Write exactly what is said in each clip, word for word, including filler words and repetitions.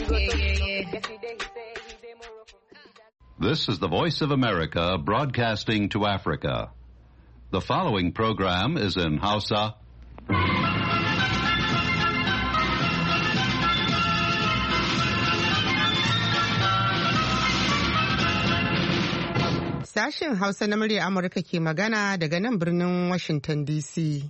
This is the Voice of America broadcasting to Africa. The following program is in Hausa. Sashen Hausa na murya Amurka ke magana daga nan birnin Washington D C.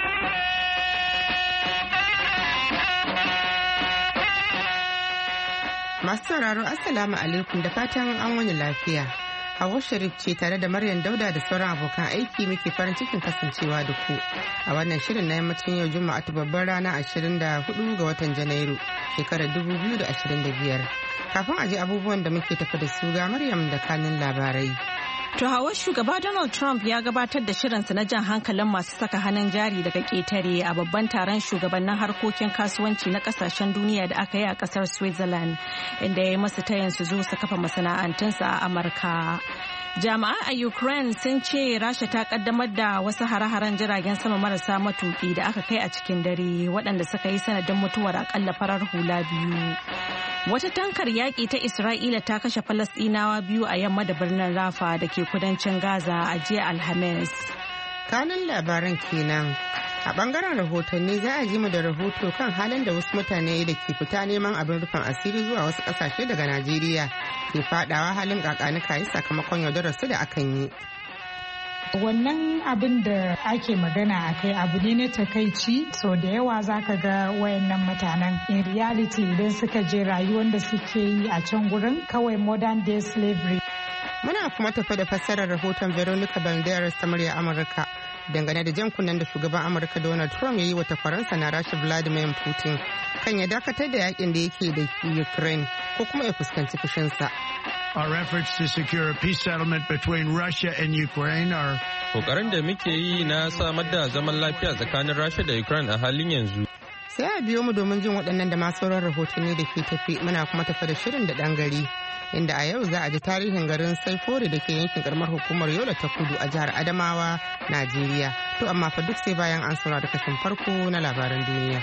Masu sauraro Assalamu alaikum da fatan an wani lafiya. Hawwa Sharif ce tare da Maryam Dauda da sauran abokan aiki muke farin cikin kasancewa da ku a wannan shirin na yammacin yau Juma'a ta babbar rana ashirin da hudu ga watan Janairu shekarar dubu biyu da ashirin da biyar. Kafin a ji abubuwan da muke tafi da su ga Maryam da kanin labarai. To hawa shugaba Donald Trump ya gabatar da shirinsa na jan hankalin masu saka hannun jari daga ƙetare a babban taron shugabannin harkokin kasuwanci na kasashen duniya da aka yi a ƙasar Switzerland, inda ya yi masu tayin su zo su kafa masana'antunsa a Amurka. Jami'ai a Ukraine sun ce Rasha ta kaddamar da wasu hare-haren jiragen sama marasa matuki da aka kai a cikin dare waɗanda suka yi sanadin mutuwar akalla farar hula biyu. Wata tankar yaƙi ta Isra'ila ta kashe Falasɗinawa biyu a yamma da birnin Rafa da ke kudancin Gaza a jiya Alhamis. Kanin labaran kenan. A bangaren rahotanni za a ji mu da rahoto kan halin da wasu mutane da ke fita neman abin rufin asiri zuwa wasu ƙasashe daga Najeriya ke fadawa halin kakanika yi sakamakon yaudarar su da akan yi. Wannan abin da ake magana a kai abu ne na takaici, so da yawa za ka ga wayannan mutanen in reality idan suka je rayuwar da suke yi a can gurin kawai modern day slavery. Muna kuma tafi da fassarar rahoton Veronica Banderas ta murya Amurka dangane da jan kunnen da shugaban Amurka Donald Trump ya yi wa takwaransa na Rasha Vladimir Putin kan ya dakatar da yakin da yake da Ukraine ko kuma ya fuskanci fushinsa. Our efforts to secure a peace settlement between Russia and Ukraine are kokarin da muke yi na samar da zaman lafiya tsakanin Rasha da Ukraine a halin yanzu. Sai a biyo mu domin jin waɗannan da masu sauran rahotanni da ke tafi, muna kuma tafi da shirin da ɗan gari inda a yau za a ji tarihin garin Saifore da ke yankin karamar hukumar Yola ta Kudu a jihar Adamawa, Najeriya. To amma fa duk sai bayan an saurari kashin farko na labaran duniya.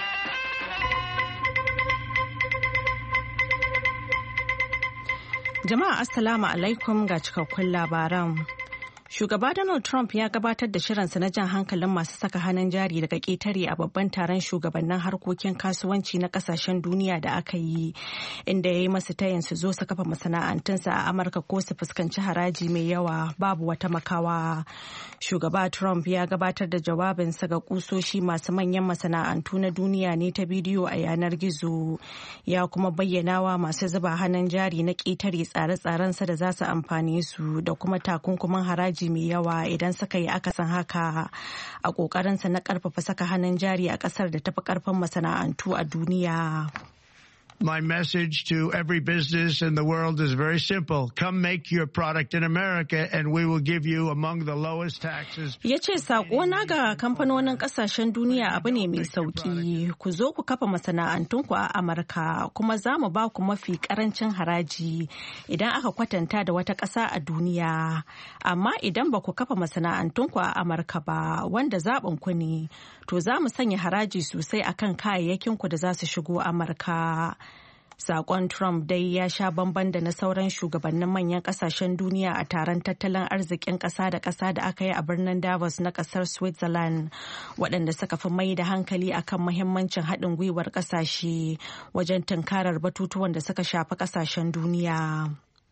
Jama'a Assalamu alaikum ga cikakkun labaran. Shugaba Donald Trump ya gabatar da shirinsa na jan hankalin masu saka hannun jari daga ƙetare a babban taron shugabannin harkokin kasuwanci na ƙasashen duniya da aka yi, inda ya yi masu tayin su zo su kafa masana'antunsa a Amurka ko su fuskanci haraji mai yawa babu wata makawa. Shugaba Trump ya gabatar da jawabinsa ga kusoshi masu manyan masana'antu na duniya ne ta bidiyo a yanar gizo. Ya kuma bayyana wa masu zuba hannun jari na ƙetare tsare-tsarensa da za su amfane su da kuma takunkumin haraji mai yawa idan suka yi akasin haka a ƙoƙarinsa na ƙarfafa saka hannun jari a ƙasar da tafi ƙarfin masana'antu a duniya. My message to every business in the world is very simple. Come make your product in America and we will give you among the lowest taxes. Ya ce saƙona ga kamfanonin ƙasashen duniya abu ne mai sauƙi. Ku zo ku kafa masana'antunku a Amurka kuma za mu ba ku mafi ƙarancin haraji idan aka kwatanta da wata ƙasa a duniya. Amma idan ba ku kafa masana'antunku a Amurka ba wanda zaɓin ku ne, to za mu sanya haraji sosai akan kayayyakinku da za su shigo Amurka. Sakon Trump dai ya sha bamban da na sauran shugabannin manyan kasashen duniya a taron tattalin arzikin ƙasa da ƙasa da aka yi a birnin Davos na ƙasar Switzerland, waɗanda suka fi mai da hankali akan muhimmancin haɗin gwiwar ƙasashe wajen tunkarar batutuwan da suka shafi ƙasashen duniya.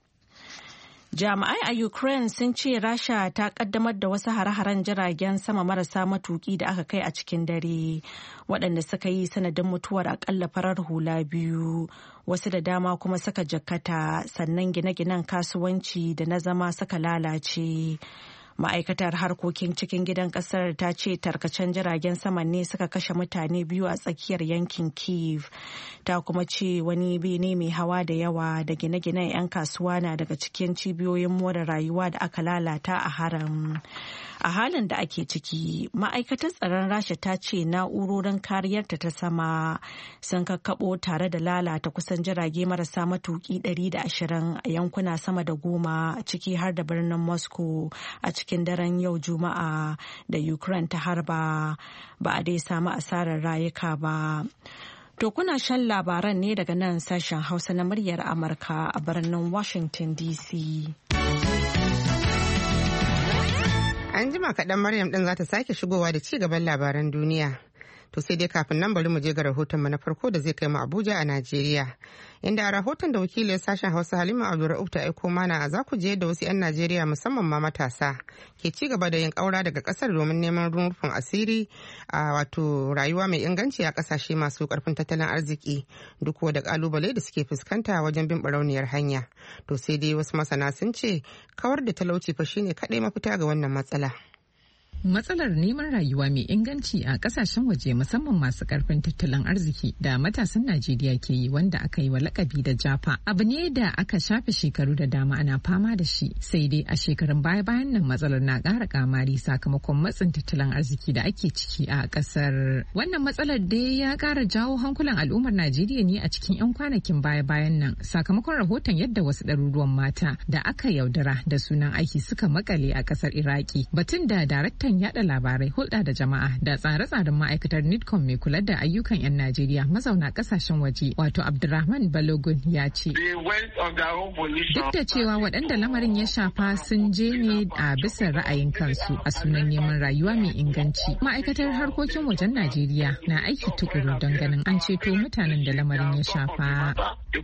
Jami'ai a Ukraine sun ce Rasha ta kaddamar da wasu hare-haren jiragen sama marasa matuki da aka kai a cikin dare, waɗanda suka yi sanadin mutuwar akalla farar hula biyu, wasu da dama kuma suka jakkata, sannan gine-ginen kasuwanci da na zama suka lalace. Ma'aikatar harkokin cikin gidan kasar ta ce tarkacen jiragen saman ne suka kashe mutane biyu a tsakiyar yankin Kyiv. Ta kuma ce wani bene mai hawa da yawa da gine-ginen 'yan kasuwa na daga cikin cibiyoyin more rayuwa da aka lalata a haram. A halin da ake ciki, ma'aikatar tsaron Rasha ta ce na'urorin kariyarta ta sama sun kakkaɓo tare da lalata kusan jirage marasa matuki ɗari da ashirin a yankuna sama da goma, ciki har da birnin Moscow a cikin daren yau Juma'a da Ukraine ta harba. Ba a dai samu asarar rayuka ba. To kuna shan labaran ne daga nan sashen Hausa na muryar Amurka a birnin Washington D C. An jima kaɗan Maryam ɗin za ta sake shigowa da ci gaban labaran duniya. To sai dai kafin nan bari mu je ga rahotonmu na farko da zai kai mu Abuja a Najeriya. Inda a rahoton da wakilin sashen Hausa Halima Abdulra'uf ta aiko mana za ku je da wasu 'yan Najeriya musamman ma matasa ke ci gaba da yin ƙaura daga ƙasar domin neman rufin asiri a wato rayuwa mai inganci a ƙasashe masu ƙarfin tattalin arziki duk da ƙalubale da suke fuskanta wajen bin barauniyar hanya. To sai dai wasu masana sun ce kawar da talauci fa shine kaɗai mafita ga wannan matsala. Matsalar neman rayuwa mai inganci a kasashen waje musamman masu karfin tattalin arziki da matasan Najeriya ke yi wanda aka yi wa lakabi da Japa abu ne da aka shafe shekaru da dama ana fama da shi sai dai a shekarun baya-bayan nan matsalar na ƙara kamari sakamakon matsin tattalin arziki da ake ciki a ƙasar. Wannan matsalar dai ya ƙara jawo hankulan al'ummar Najeriya ne a cikin 'yan kwanakin baya-bayan nan sakamakon rahoton yadda wasu ɗaruruwan mata da aka yaudara da sunan aiki suka makale a ƙasar Iraki. Batun da daraktan yada labarai hulɗa da jama'a da tsare-tsaren ma'aikatar nidcom mai kula da ayyukan 'yan Najeriya mazauna kasashen waje wato Abdulrahman Balogun ya ce duk da cewa waɗanda lamarin ya shafa sun je ne a bisa ra'ayin kansu a sunan neman rayuwa mai inganci, ma'aikatar harkokin wajen Najeriya na aiki tukuru don ganin an ceto mutanen da lamarin ya shafa.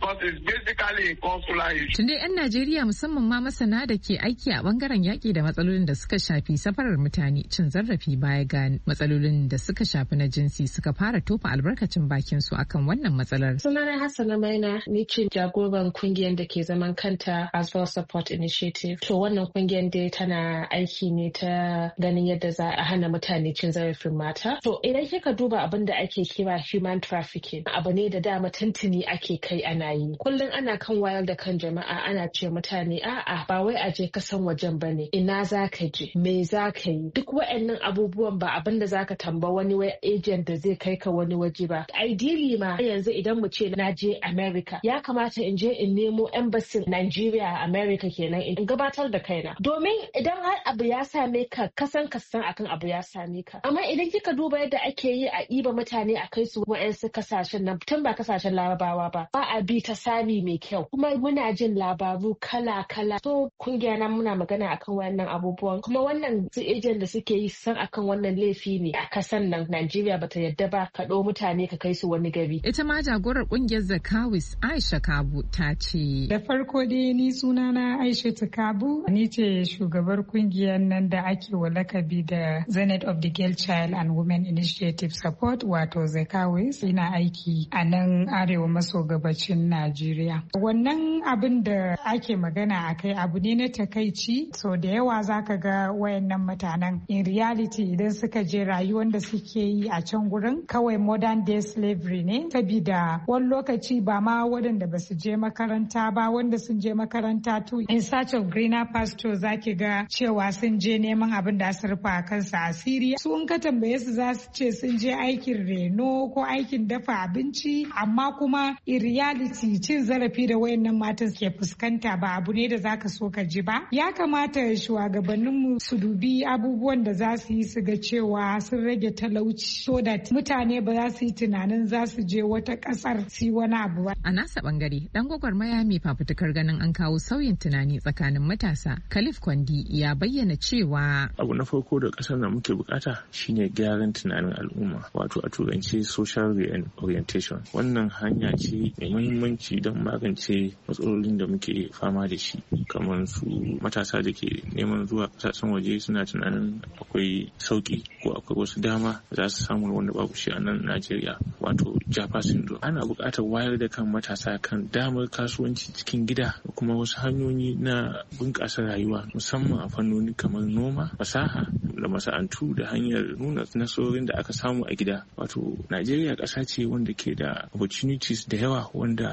Tunda 'yan Najeriya musamman ma masana da ke aiki a bangaren yaƙi da matsalolin da suka shafi safarar mutane cin zarafi baya ga matsalolin da suka shafi na jinsi suka fara tofa albarkacin bakin su akan wannan matsalar. Sunana Hassana Maina ni ce jagoran kungiyar da ke zaman kanta Asval Support Initiative. To wannan kungiyar dai tana aiki ne ta ganin yadda za a hana mutane cin zarafin mata. To idan kika duba abin da ake kira human trafficking abu ne da dama tuntuni ake kai ana yi. Kullum ana kan wayar da kan jama'a ana ce mutane a'a ba wai a je kasan wajen bane, ina za ka je, me za ka yi. Duk wa'annan abubuwan ba abin da zaka tamba wani wai agent da zai kai ka wani waje ba. Ideally ma yanzu idan mu ce na je America ya kamata in je in nemo embassy Nigeria a America kenan in gabatar da kaina. Domin idan har abu ya same ka kasan kasan akan abu ya same ka. Amma idan kika duba yadda ake yi a iba mutane a kai su wa'ansu kasashen nan tun ba kasashen Larabawa ba ba a bi ta sami mai kyau. Kuma muna jin labaru kala-kala. So kungiya na muna magana akan wannan abubuwan kuma wannan su agent da suke yi san akan wannan laifi ne a kasan nan Najeriya bata yadda ba ka ɗau mutane ka kai su wani gari. Ita ma jagorar kungiyar Zakawis Aisha Kabu ta ce. Da farko dai ni sunana Aisha Kabu ni ce shugabar kungiyar nan da ake wa lakabi da Zenith of the Girl Child and Women Initiative Support wato Zakawis. Ina aiki a nan arewa maso gabacin Najeriya. Wannan abin da ake magana a kai abu ne na takaici so da yawa zaka ga wayannan mutanen in reality idan suka je rayuwar da suke yi a can gurin kawai modern day slavery ne sabida wani lokaci ba ma waɗanda ba su je makaranta ba wanda sun je makaranta to in search of greener pasture zaki ga cewa sun je neman abin da su rufa kansu asiri su in ka tambaye su za su ce sun je aikin reno ko aikin dafa abinci amma kuma in reality cin zarafi da wayannan matan ke fuskanta ba abu ne da zaka so ka ji ba. Ya kamata shugabanninmu su dubi abubuwan da za su yi su ga cewa sun rage talauci so that mutane ba za su yi tunanin za su je wata kasar su yi wani abu ba. A nasa bangare dan gwagwarmaya mai fafutukar ganin an kawo sauyin tunani tsakanin matasa Khalif Kwandi ya bayyana cewa abu na farko da kasar da muke bukata shine gyaran tunanin al'umma wato a turanci social reorientation. Wannan hanya ce mai muhimmanci don magance matsalolin da muke fama da shi kamar su matasa da ke neman zuwa kasashen waje suna tunanin akwai sauki ko akwai wasu dama za su samu wanda babu shi a nan Najeriya wato Japa syndrome. Ana buƙatar wayar da kan matasa kan damar kasuwanci cikin gida da kuma wasu hanyoyi na bunƙasa rayuwa musamman a fannoni kamar noma, fasaha da masana'antu da hanyar nuna nasarorin da aka samu a gida. Wato Najeriya ƙasa ce wanda ke da opportunities da yawa wanda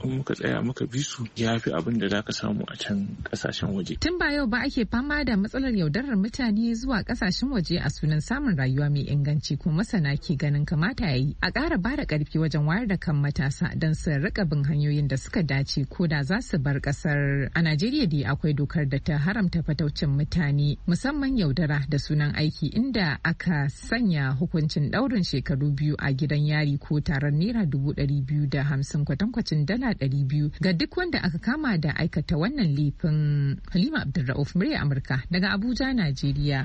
in muka tsaya muka bi su ya fi abin da za ka samu a can ƙasashen waje. Tun ba yau ba ake fama da matsalar yaudarar mutane zuwa ƙasashen waje a sunan samun rayuwa mai inganci, ko masana ke ganin kamata ya yi a ƙara ba da ƙarfi wajen wayar da kan matasa don su rika bin hanyoyin da suka dace ko da za su bar ƙasar. A Najeriya dai akwai dokar da ta haramta fataucin mutane musamman yaudara da sunan aiki, inda aka sanya hukuncin ɗaurin shekaru biyu a gidan yari ko taron naira dubu ɗari biyu da hamsin kwatankwacin dala ɗari biyu ga duk wanda aka kama da aikata wannan laifin. Halima Abdulra'uf, murya Amurka daga Abuja, Najeriya.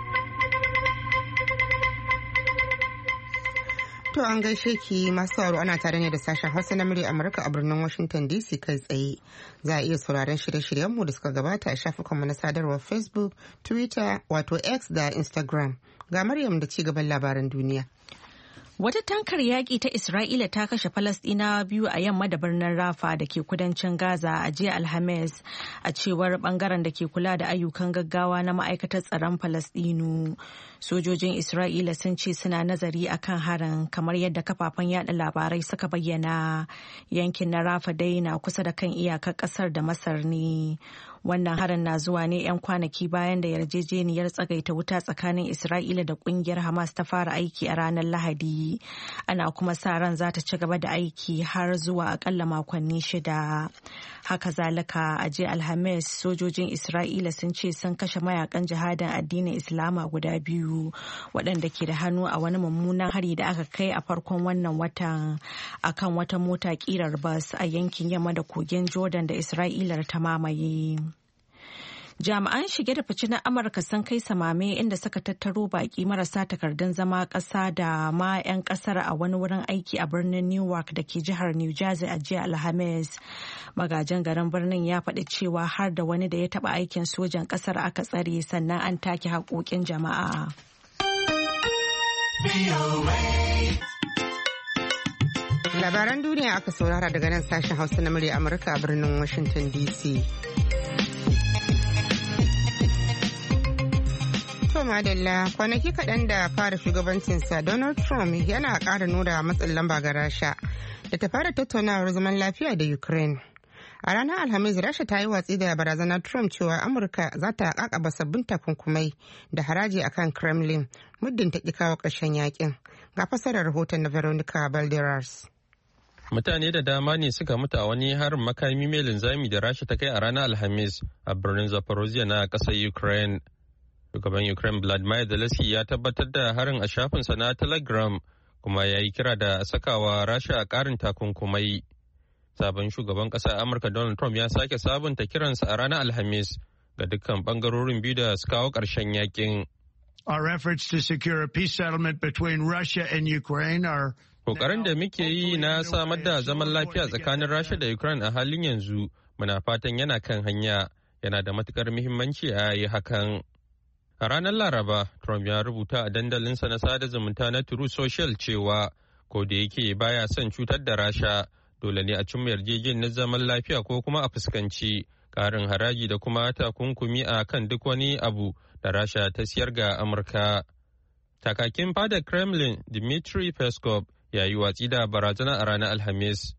To an gaishe ki masu sauraro, ana tare ne da sashen Hausa na murya Amurka a birnin Washington D C kai tsaye. Za a iya sauraron shirye-shiryenmu da suka gabata a shafukanmu na sadarwar Facebook, Twitter, wato X da Instagram. Ga Maryam da ci gaban labaran duniya. Wata tankar yaƙi ta Isra'ila ta kashe Falasɗinawa biyu a yamma da birnin Rafa da ke kudancin Gaza a jiya Alhamis, a cewar bangaren da ke kula da ayyukan gaggawa na ma'aikatar tsaron Falasɗinu. Sojojin Isra'ila sun ce suna nazari akan harin, kamar yadda kafafen yada labarai suka bayyana. Yankin na Rafa dai na kusa da kan iyakar ƙasar da Masar ne. Wannan harin na zuwa ne 'yan kwanaki bayan da yarjejeniyar tsagaita wuta tsakanin Isra'ila da kungiyar Hamas ta fara aiki a ranar Lahadi. Ana kuma sa ran za ta ci gaba da aiki har zuwa akalla makonni shida. Haka zalika a jiya Alhamis, sojojin Isra'ila sun ce sun kashe mayakan jihadin addinin Islama guda biyu waɗanda ke da hannu a wani mummunan hari da aka kai a farkon wannan watan akan wata mota kirar bas a yankin yamma da kogin Jordan da Isra'ila ta mamaye. Jami'an shige da fice na Amurka sun kai samame inda suka tattaro baki marasa takardun zama ƙasa da ma 'yan ƙasar a wani wurin aiki a birnin Newark da ke jihar New Jersey a jiya Alhamis. Magajin garin birnin ya faɗi cewa har da wani da ya taɓa aikin sojan ƙasar aka tsare, sannan an take haƙoƙin jama'a. Labaran duniya aka saurara daga nan sashen Hausa na murya Amurka a birnin Washington D C. To madalla, kwanaki kaɗan da fara shugabancinsa, Donald Trump yana ƙara nuna matsin lamba ga Rasha da ta fara tattaunawar zaman lafiya da Ukraine. A ranar Alhamis, Rasha ta yi watsi da barazanar Trump cewa Amurka za ta kakaba sabbin takunkumai da haraji akan Kremlin muddin ta ƙi kawo ƙarshen yakin. Ga fasarar rahoton na Veronica Balderas. Mutane da dama ne suka mutu a wani harin makami mai linzami da Rasha ta kai a ranar Alhamis a birnin Zaporozhye na ƙasar Ukraine. Shugaban Ukraine Vladimir Zelensky ya tabbatar da harin a shafinsa na Telegram, kuma ya yi kira da sakawa Rasha a ƙarin takunkumai. Sabon shugaban ƙasar Amurka Donald Trump ya sake sabunta kiransa a ranar Alhamis ga dukkan ɓangarorin biyu da su kawo ƙarshen yakin. Our efforts to secure a peace settlement between Russia and Ukraine are Kokarin da muke yi na samar da zaman lafiya tsakanin Rasha da Ukraine a halin yanzu, muna fatan yana kan hanya, yana da matukar muhimmanci a yi hakan. A ranar Laraba, Trump ya rubuta a dandalinsa na sada zumunta na Truth Social cewa ko da yake baya son cutar da Rasha, dole ne a cimma yarjejeniyar zaman lafiya ko kuma a fuskanci karin haraji da kuma takunkumi a kan duk wani abu da Rasha ta siyar ga Amurka. Kakakin fadar Kremlin Dmitry Peskov ya yi watsi da barazana a ranar Alhamis.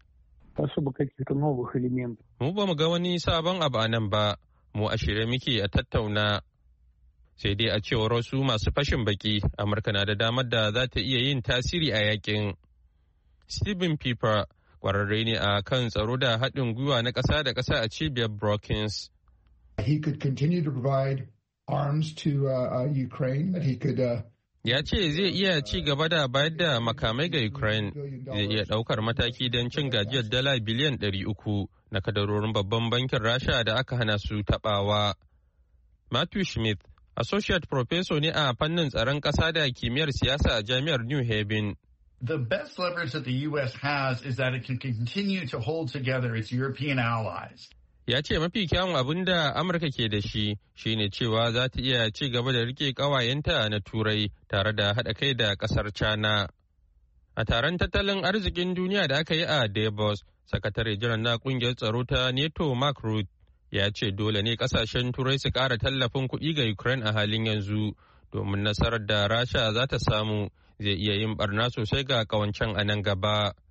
Mu ba mu ga wani sabon abu a nan ba, mu a shirye muke a tattauna. Sai dai a cewar wasu masu fashin baki, Amurka na da damar da za ta iya yin tasiri a yakin. Stephen Piper kwararre ne a kan tsaro da haɗin gwiwa na ƙasa da ƙasa a cibiyar Brookings. He could continue to provide arms to uh, uh, Ukraine, that he could uh, ya ce zai iya ci gaba da bayar da makamai ga Ukraine, zai iya ɗaukar mataki don cin gajiyar dala biliyan ɗari uku na kadarorin babban bankin Rasha da aka hana su taɓawa. Matthew Smith, Associate Professor ne a fannin tsaron ƙasa da kimiyyar siyasa a Jami'ar New Haven. The best leverage that the U S has is that it can continue to hold together its European allies. Ya ce mafi kyawun abin da Amurka ke da shi shine cewa za ta iya ci gaba da rike ƙawayenta na Turai tare da haɗa kai da ƙasar China. A taron tattalin arzikin duniya da aka yi a Davos, sakatare jiran na ƙungiyar tsaro ta NATO Mark Rutte ya ce dole ne ƙasashen Turai su ƙara tallafin kuɗi ga Ukraine a halin yanzu domin nasarar da Rasha za ta samu zai iya yin barna sosai ga ƙawancen a nan gaba.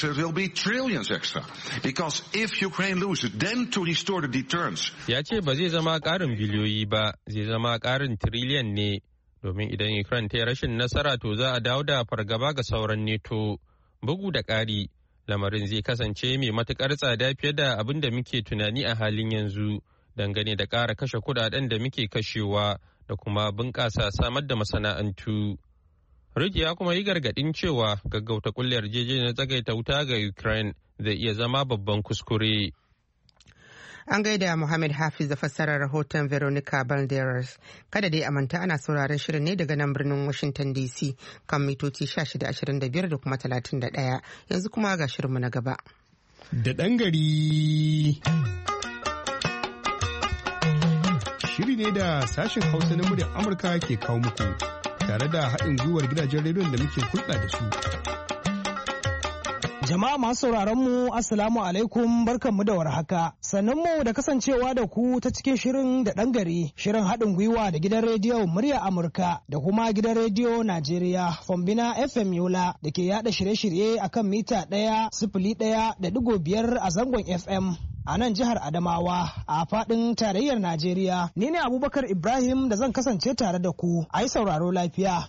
It will be trillions extra, because if Ukraine loses, then to restore the deterrence. Ya ce ba zai zama ƙarin biliyoyi ba, zai zama ƙarin tiriliyan ne, domin idan Ukraine ta yi rashin nasara to za a dawo da fargaba ga sauran NATO. Bugu da ƙari, lamarin zai kasance mai matuƙar tsada fiye da abin da muke tunani a halin yanzu, dangane da ƙara kashe kuɗaɗen da muke kashewa da kuma bunƙasa samar da masana'antu. Rick ya kuma yi gargaɗin cewa gaggauta kulle yarjejeniyar tsagaita wuta ga Ukraine zai iya zama babban kuskure. An gaida Muhammad Hafiz da fassarar rahoton Veronica Balderas. Kada dai a manta ana sauraron shirin ne daga nan birnin Washington D C kan mitoci shida ashirin da biyar da kuma talatin da ɗaya. Yanzu kuma ga shirinmu na gaba. Da ɗan gari. Shiri ne da sashen Hausa na muryar Amurka ke kawo muku. Tare da haɗin gwiwar gidajen rediyon da muke hulɗa da su. Jama'a masu sauraron mu Assalamu alaikum, barkanmu da warhaka. Sannan mu da kasancewa da ku ta cikin shirin da ɗan gari, shirin haɗin gwiwa da gidan rediyo murya Amurka da kuma gidan rediyo Najeriya Fombina F M Yola da ke yada shirye-shirye akan mita ɗaya sifili ɗaya da digo biyar a zangon F M. A nan jihar Adamawa a faɗin tarayyar Najeriya. Ni ne Abubakar Ibrahim da zan kasance tare da ku. A yi sauraro lafiya.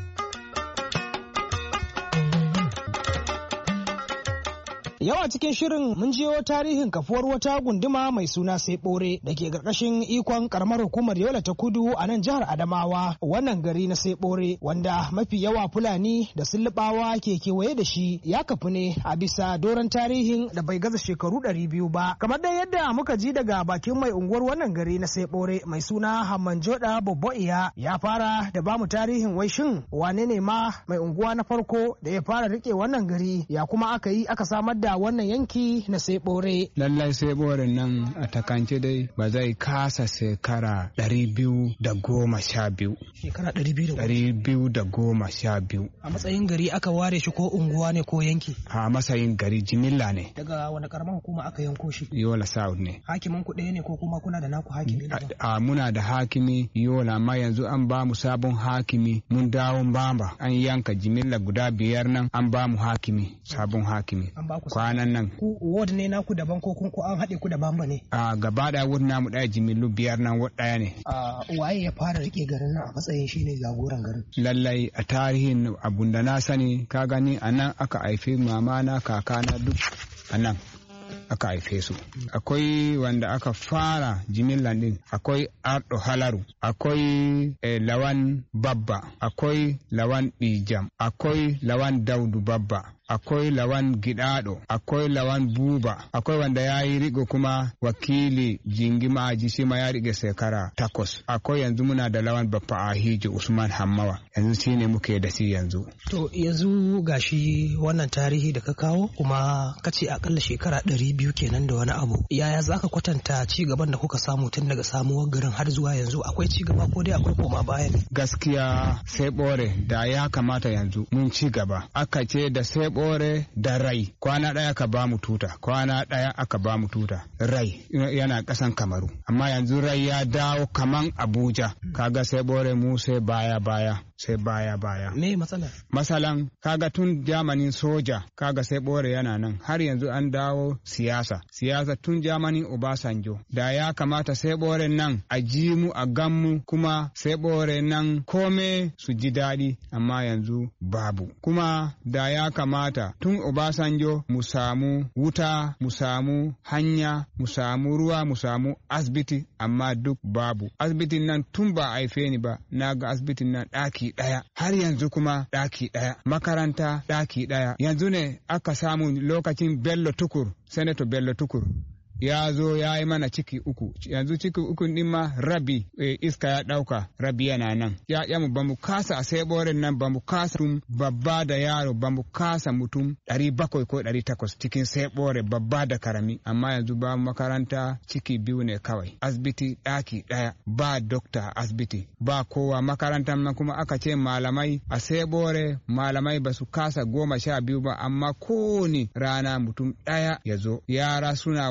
Yau a cikin shirin mun jiyo tarihin kafuwar wata gunduma mai suna Sebore da ke ƙarƙashin ikon ƙaramar hukumar Yola ta Kudu a nan jihar Adamawa. Wannan gari na Sebore wanda mafi yawa Fulani da Sullubawa ke kewaye da shi ya kafu ne a bisa doron tarihin da bai gaza shekaru ɗari biyu ba. Kamar dai yadda muka ji daga bakin mai unguwar wannan gari na Sebore mai suna Hammanjoda Bobboiya ya fara da bamu tarihin wai shin wane ne ma mai unguwa na farko da ya fara rike wannan gari ya kuma aka yi aka samar da wannan yanki na Sebore. Lallai Sebore nan a takance dai ba zai kasa shekara ɗari biyu da goma sha biyu. Shekara ɗari biyu da ɗari biyu da goma sha biyu. A matsayin gari aka ware shi ko unguwa ne ko yanki? A matsayin gari jimilla ne. Daga wani karamar hukuma aka yanko shi? Yola South ne. Hakimin ku ɗaya ne ko kuma kuna da naku hakimi? A muna da hakimi Yola, amma yanzu an ba mu sabon hakimi mun dawo Bamba, an yanka jimilla guda biyar nan an ba mu hakimi, sabon hakimi. An ba ku kwanan nan. Ku ward ne naku daban ko kun ko an haɗe ku da Bamba ne? A gaba da ward namu ɗaya jimillu biyar nan ward ɗaya ne. A waye ya fara rike garin nan a matsayin shi ne jagoran garin? Lallai a tarihin abun da na sani ka gani a nan aka haife mama na kaka na duk a nan aka haife su. Akwai wanda aka fara jimillan din, akwai Ardo Halaru, akwai eh, Lawan Babba, akwai Lawan Bijam, akwai Lawan Daudu Babba, akwai Lawan Gidado, akwai Lawan Buba, akwai wanda ya yi rigo kuma wakili Jingima Aji shi ma ya rige shekara takwas. Akwai yanzu muna da Lawan Baffa Ahiji Usman Hammawa, yanzu shi ne muke da shi yanzu. To yanzu gashi wannan tarihi da ka kawo kuma kace akalla shekara ɗari biyu kenan da wani abu. Yaya za ka kwatanta ci gaban da kuka samu tun daga samuwar garin har zuwa yanzu? Akwai ci gaba ko dai akwai koma baya ne? Gaskiya Sebore da ya kamata yanzu mun ci gaba. Aka ce da Sebore da Rai kwana ɗaya ka ba mu tuta, kwana ɗaya aka ba mu tuta. Rai yana ƙasan Kamaru, amma yanzu Rai ya dawo kaman Abuja. Kaga Sebore mu sai baya baya. sai baya baya. Me matsala? Masalan kaga tun jamanin soja kaga sai bore yana nan har yanzu an dawo siyasa. Siyasa tun jamanin Obasanjo. Da ya kamata sai bore nan a ji mu a gammu kuma sai bore nan kome su ji daɗi amma yanzu babu. Kuma da ya kamata tun Obasanjo mu samu wuta, mu samu hanya, mu samu ruwa, mu samu asibiti amma duk babu. Asibitin nan tun ba haife ni ba na ga asibitin nan ɗaki ɗaya har yanzu kuma ɗaki ɗaya, makaranta ɗaki ɗaya. Yanzu ne aka samu lokacin Bello Tukur, Senator Bello Tukur ya zo ya yi mana ciki uku, yanzu ciki uku ɗin ma rabi e, iska ya ɗauka, rabi yana nan. Ya yamu ba mu kasa a sai borin nan ba mu kasa mutum babba da yaro ba mu kasa mutum ɗari bakwai ko ɗari takwas cikin sai bore babba da karami, amma yanzu ba makaranta ciki biyu ne kawai, asibiti ɗaki ɗaya, ba dokta asibiti, ba kowa. Makarantar nan kuma aka ce malamai a sai bore malamai ba su kasa goma sha biyu ba, amma kowane rana mutum ɗaya ya zo. Yara suna wasa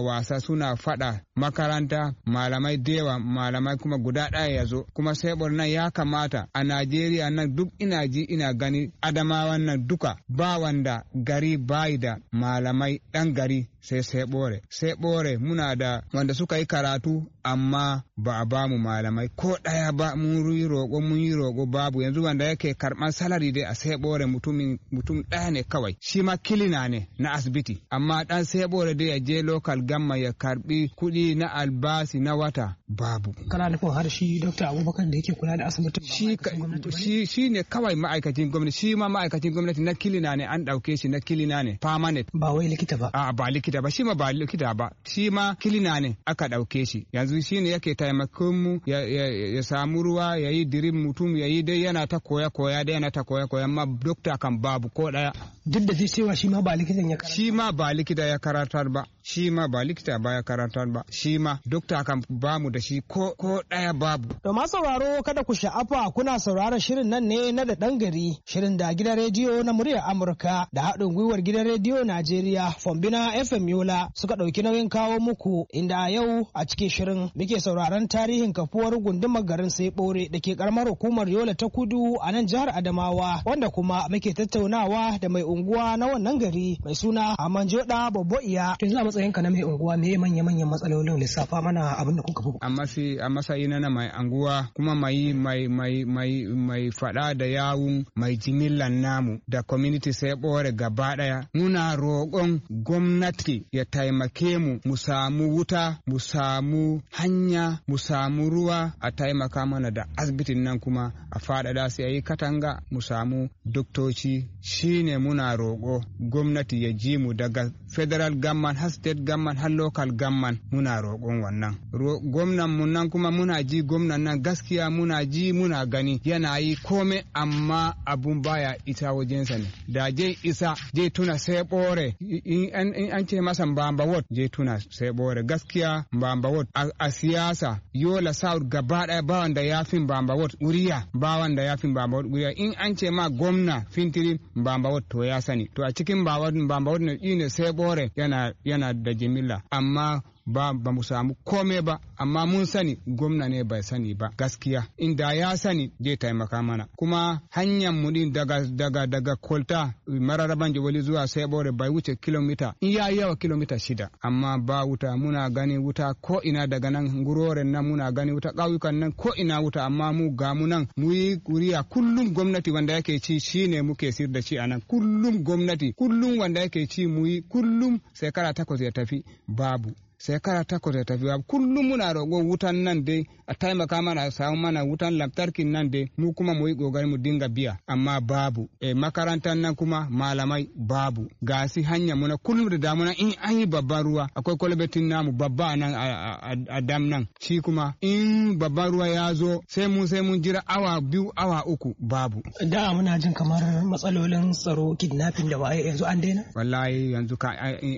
suna fada makaranta malamai dewa malamai kuma guda ɗaya ya zo kuma sai nan ya kamata a Najeriya nan duk ina ji ina gani Adamawa nan duka ba wanda gari bai da malamai ɗan gari sai sai bore sai bore muna da wanda suka yi karatu amma ba a bamu malamai ko ɗaya ba mun yi roƙo mun yi roƙo babu yanzu wanda yake karɓar salari dai a sai bore mutumin mutum ɗaya ne kawai shi ma kilina ne na asibiti amma ɗan sai bore dai ya je local gamma ya karɓi kuɗi na albasi na wata babu. Kana nufin har shi Dokta Abubakar da yake kula da asibitin shi shi shi ne kawai ma'aikacin gwamnati shi ma ma'aikacin gwamnati na kilina ne an ɗauke shi na kilina ne permanent ba wai likita ba a ba likita ba shi ma ba likita ba shi ma kilina ne aka ɗauke shi yanzu shi ne yake taimakon mu ya, ya, ya samu ruwa ya yi dirin mutum ya yi dai yana ta koya koya dai yana ta koya koya amma dokta kan babu ko ɗaya. Duk da zai cewa shi ma ba likitan ya karatar shi ma ba likita ya karatar ba shi ma ba likita ba ya karatar ba shi ma dokta kan bamu da shi ko ko ɗaya babu. To ma sauraro kada ku sha'afa kuna sauraron shirin nan ne na da ɗan gari shirin da gidan rediyo na muryar Amurka da haɗin gwiwar gidan rediyo Najeriya Fombina F M Yola suka ɗauki nauyin kawo muku inda a yau a cikin shirin muke sauraron tarihin kafuwar gundumar garin Saibore da ke karamar hukumar Yola ta Kudu a nan jihar Adamawa wanda kuma muke tattaunawa da mai unguwa na wannan gari mai suna Amanjoda Bobo Iya. Yanzu a matsayinka na mai unguwa me manya manyan matsalolin lissafa mana abin da kuka fi. Amma sai a matsayin na mai unguwa kuma mai mai mai mai mai fada da yawun mai jimillan namu da community Saibore gaba daya muna roƙon gwamnati ya taimake mu mu samu wuta mu samu hanya mu samu ruwa a taimaka mana da asibitin nan kuma a faɗaɗa sai a yi katanga mu samu doktoci shine muna roƙo gwamnati ya ji mu daga federal government har state government har local government muna roƙon wannan gwamnan mu nan kuma muna ji gwamnan nan gaskiya muna ji muna gani yana yi kome amma abun baya ita wajensa ne da je isa je tuna sai bore in an ce masa Mbamba Ward je tuna sai bore gaskiya Mbamba Ward a siyasa Yola South gaba daya ba wanda ya fi Mbamba Ward uriya ba wanda ya fi Mbamba Ward uriya in an ce ma gwamna fintiri Mbamba Ward to ya sani to a cikin Mbamba Ward ne sai bore yana yana da jimilla amma ba ba mu samu kome ba amma mun sani gwamna ne bai sani ba gaskiya inda ya sani zai taimaka mana kuma hanyar mu din daga daga daga Kolta Mararaban Jawali zuwa Saibore bai wuce kilomita in ya yawa kilomita shida amma ba wuta muna gani wuta ko ina daga nan nguroren nan muna gani wuta ƙauyukan nan ko ina wuta amma mu ga mu nan mu yi kuriya kullum gwamnati wanda yake ci shine muke sir da shi anan kullum gwamnati kullum wanda yake ci mu yi kullum shekara takwas ya tafi babu shekara takwas ya tafi kullum muna roƙo wutan nan dai a taimaka mana samu mana wutan lantarkin nan dai mu kuma mu yi ƙoƙari mu dinga biya amma babu e makarantar nan kuma malamai babu gasi hanya muna kullum da damuna in an yi babban ruwa akwai kwalbatin namu babba nan a dam nan shi kuma in babban ruwa ya zo sai mun sai mun jira awa biyu awa uku babu. Da muna jin kamar matsalolin tsaro kidnapping da waye yanzu an daina? Wallahi yanzu ka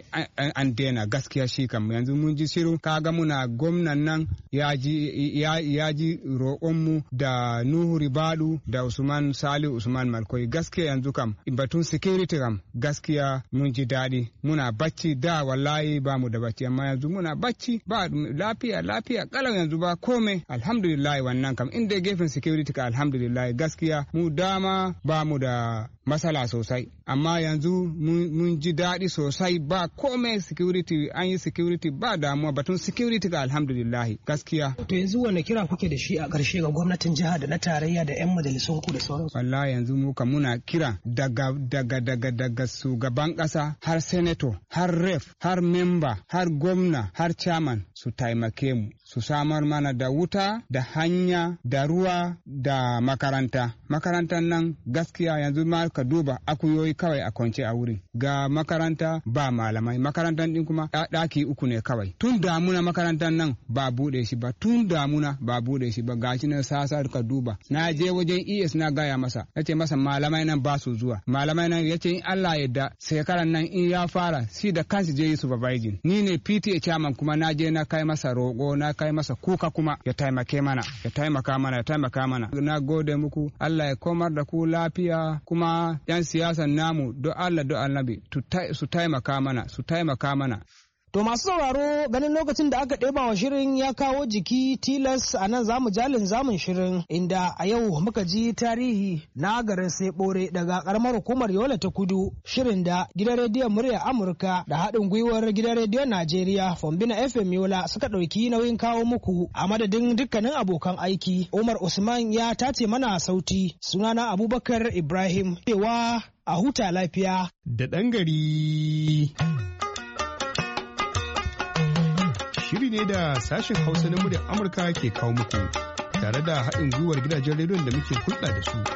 an daina gaskiya shi kam yanzu mun ji shiru kaga muna gwamnan nan ya ji ya ji roƙonmu da Nuhu Ribadu da Usman Sali Usman Malkoi gaskiya yanzu kam batun security kam gaskiya mun ji daɗi muna bacci da wallahi ba mu da bacci amma yanzu muna bacci ba lafiya lafiya kalau yanzu ba komai alhamdulillah wannan kam inda gefen security ka alhamdulillah gaskiya mu dama ba mu da masala sosai amma yanzu mun ji daɗi sosai ba komai security an yi security ba damuwa batun security ga alhamdulillah gaskiya. To yanzu wanda kira kuke da shi a ƙarshe ga gwamnatin jiha da na tarayya da 'yan majalisun ku da sauransu? Wallahi yanzu mu ka muna kira daga daga daga daga shugaban ƙasa har senator har ref har member har gwamna har chairman su taimake mu su samar mana da wuta da hanya da ruwa da makaranta makarantar nan gaskiya yanzu ma ka duba akuyoyi kawai a kwance a wurin ga makaranta ba malamai makarantar din kuma ɗaki uku ne kawai tun damuna makarantar nan ba bude shi ba tun damuna ba bude shi ba gashi na sasa ka duba na je wajen E S na gaya masa nace masa malamai nan ba su zuwa malamai nan yace in Allah yadda shekaran nan in ya fara shi da kansu je yi supervising ni ne P T A chairman kuma na je na kai masa roƙo na kai masa kuka kuma ya taimake mana ya taimaka mana ya taimaka mana na gode muku Allah ya komar da ku lafiya kuma yan siyasan namu do Allah do annabi su taimaka mana su taimaka mana. To masu sauraro ganin lokacin da aka ɗeba wa shirin ya kawo jiki tilas a nan zamu jalin zamun shirin inda a yau muka ji tarihi na garin Sebore daga karamar hukumar Yola ta Kudu, shirin da gidan rediyon murya Amurka da haɗin gwiwar gidan rediyon Najeriya Fombina F M Yola suka ɗauki nauyin kawo muku a madadin dukkanin abokan aiki. Umar Usman ya tace mana sauti, sunana Abubakar Ibrahim, cewa a huta lafiya. Da ɗan gari. Shiri ne da sashen Hausa na muryar Amurka ke kawo muku tare da haɗin gwiwar gidajen rediyon da muke hulɗa da su.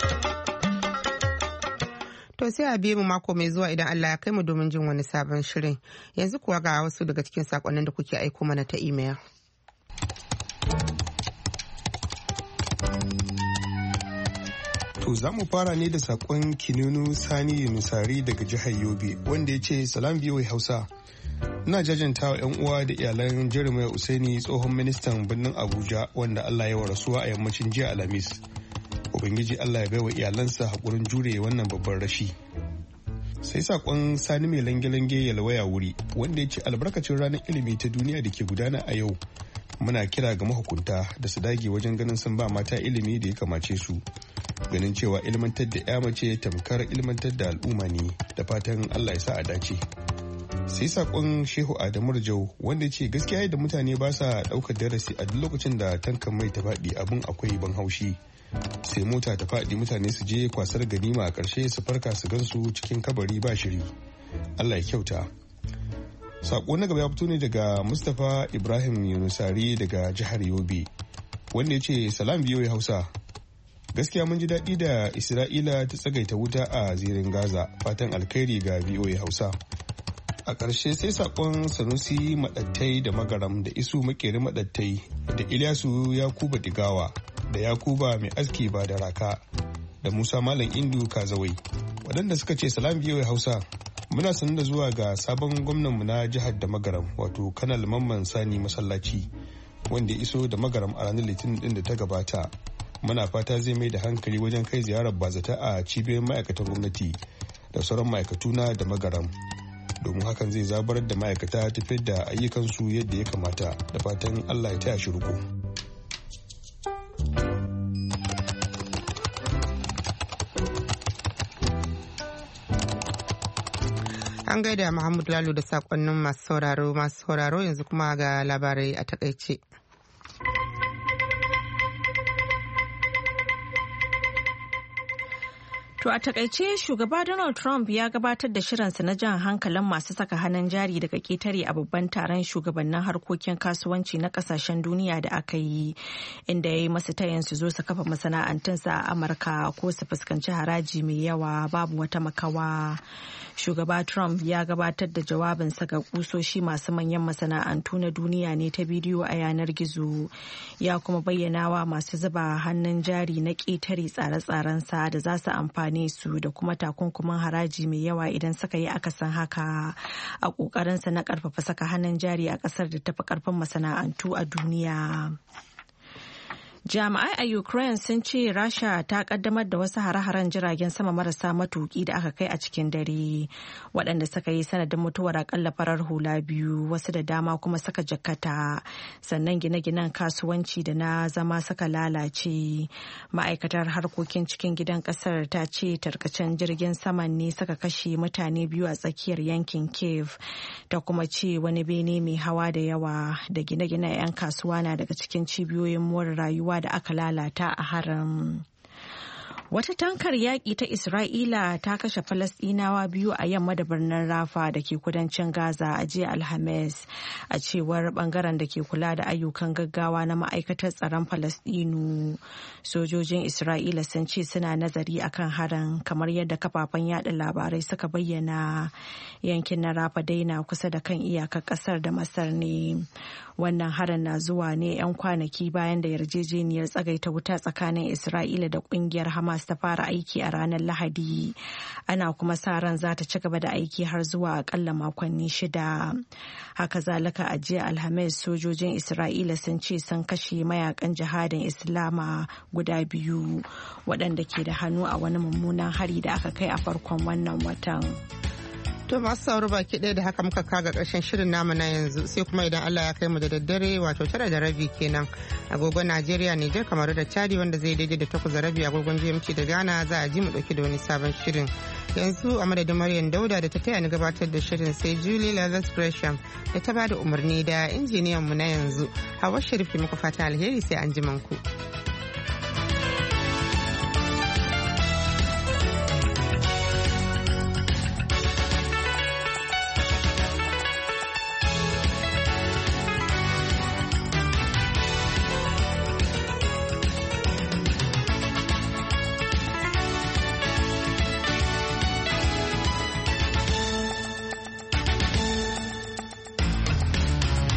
To sai a biye mu mako mai zuwa idan Allah ya kai mu domin jin wani sabon shirin. Yanzu kuwa ga wasu daga cikin sakonnin da kuke aiko mana ta imel. To za mu fara ne da sakon Kinunu Sani Yunusari daga jihar Yobe wanda ya ce salam biyoyi Hausa. Ina jajanta wa 'yan uwa da iyalan Jeremiah Usaini tsohon ministan birnin Abuja wanda Allah ya wa rasuwa a yammacin jiya Alhamis. Ubangiji Allah ya baiwa iyalansa haƙurin jure wannan babban rashi. Sai sakon Sani mai lange-lange ya lawaya wuri wanda ya ce albarkacin ranar ilimi ta duniya da ke gudana a yau. Muna kira ga mahukunta da su dage wajen ganin sun ba mata ilimi da ya kamace su. Ganin cewa ilmantar da 'ya mace tamkar ilmantar da al'umma ne, da fatan Allah ya sa a dace. Sai sakon Shehu Adamu Rajau wanda ya ce gaskiya yadda mutane ba sa ɗaukar darasi a duk lokacin da tankan mai ta faɗi abin akwai ban haushi. Sai mota ta faɗi mutane su je kwasar ganima a ƙarshe su farka su gansu cikin kabari ba shiri. Allah ya kyauta. Sako na gaba ya fito ne daga Mustapha Ibrahim Yunusari daga jihar Yobe wanda ya ce salam biyoyi Hausa. Gaskiya mun ji daɗi da Isra'ila ta tsagaita wuta a zirin Gaza, fatan alkhairi ga biyoyi Hausa. A ƙarshe sai sakon Sanusi Maɗattai da Magaram da Isu Makeri Maɗattai da Ilyasu Yakuba Digawa da Yakuba Mai Aski ba da Raka da Musa Malam Indu Kazawai waɗanda suka ce salam biyoyi Hausa. Muna sanar da zuwa ga sabon gwamnanmu na jihar da Magaram wato Kanal Mamman Sani Masallaci wanda ya iso da Magaram a ranar Litinin din da ta gabata. Muna fata zai mai da hankali wajen kai ziyarar bazata a cibiyoyin ma'aikatan gwamnati da sauran ma'aikatu na da Magaram. Domin hakan zai zabarar da ma'aikata tafiyar da ayyukansu yadda ya kamata, da fatan Allah ya taya shi riko. An gaida Muhammad Lalo da sakonnin masu sauraro masu sauraro yanzu kuma ga labarai a takaice. To a takaice shugaba Donald Trump ya gabatar da shirinsa na jan hankalin masu saka hannun jari daga ketare a babban taron shugabannin harkokin kasuwanci na kasashen duniya da aka yi, inda ya yi masu tayin su zo su kafa masana'antunsa a Amurka ko su fuskanci haraji mai yawa babu wata makawa. Shugaba Trump ya gabatar da jawabinsa ga kusoshi masu manyan masana'antu na duniya ne ta bidiyo a yanar gizo, ya kuma bayyana wa masu zuba hannun jari na ketare tsare-tsarensa da za su amfani su da kuma takunkumin haraji mai yawa idan suka yi akasin haka a ƙoƙarinsa na ƙarfafa saka hannun jari a ƙasar da tafi ƙarfin masana'antu a duniya. Jami'ai a Ukraine sun ce Rasha ta kaddamar da wasu hare-haren jiragen sama marasa matuki da aka kai a cikin dare, waɗanda suka yi sanadin mutuwar akalla farar hula biyu, wasu da dama kuma suka jakkata, sannan gine-ginen kasuwanci da na zama suka lalace. Ma'aikatar harkokin cikin gidan ƙasar ta ce tarkacen jirgin saman ne suka kashe mutane biyu a tsakiyar yankin Kiev, ta kuma ce wani bene mai hawa da yawa da gine-ginen 'yan kasuwa na daga cikin cibiyoyin more rayuwa da aka lalata a harin. Wata tankar yaƙi ta Isra'ila ta kashe Falasɗinawa biyu a yamma da birnin Rafa da ke kudancin Gaza a jiya Alhamis, a cewar bangaren da ke kula da ayyukan gaggawa na ma'aikatar tsaron Falasɗinu. Sojojin Isra'ila sun ce suna nazari akan harin, kamar yadda kafafen yada labarai suka bayyana. Yankin na Rafa dai na kusa da kan iyakar ƙasar da Masar ne. Wannan harin na zuwa ne 'yan kwanaki bayan da yarjejeniyar tsagaita wuta tsakanin Isra'ila da ƙungiyar Hamas ta fara aiki a ranar Lahadi. Ana kuma sa ran za ta ci gaba da aiki har zuwa akalla makonni shida. Haka zalika a jiya Alhamis sojojin Isra'ila sun ce sun kashe mayakan jihadin Islama guda biyu waɗanda ke da hannu a wani mummunan hari da aka kai a farkon wannan watan. To masu sauraro baki ɗaya da haka muka kaga ƙarshen shirin namu na yanzu sai kuma idan Allah ya kai mu da daddare wato tara da rabi kenan agogon Najeriya Nijar Kamaru da Chadi wanda zai daidai da takwas da rabi agogon G M T da Ghana za a ji mu ɗauki da wani sabon shirin. Yanzu a madadin Maryam Dauda da ta taya ni gabatar da shirin sai Julie Lazarus Gresham da ta bada umarni da injiniyan mu na yanzu Hawa Sharif muka fata alheri sai an ji ku.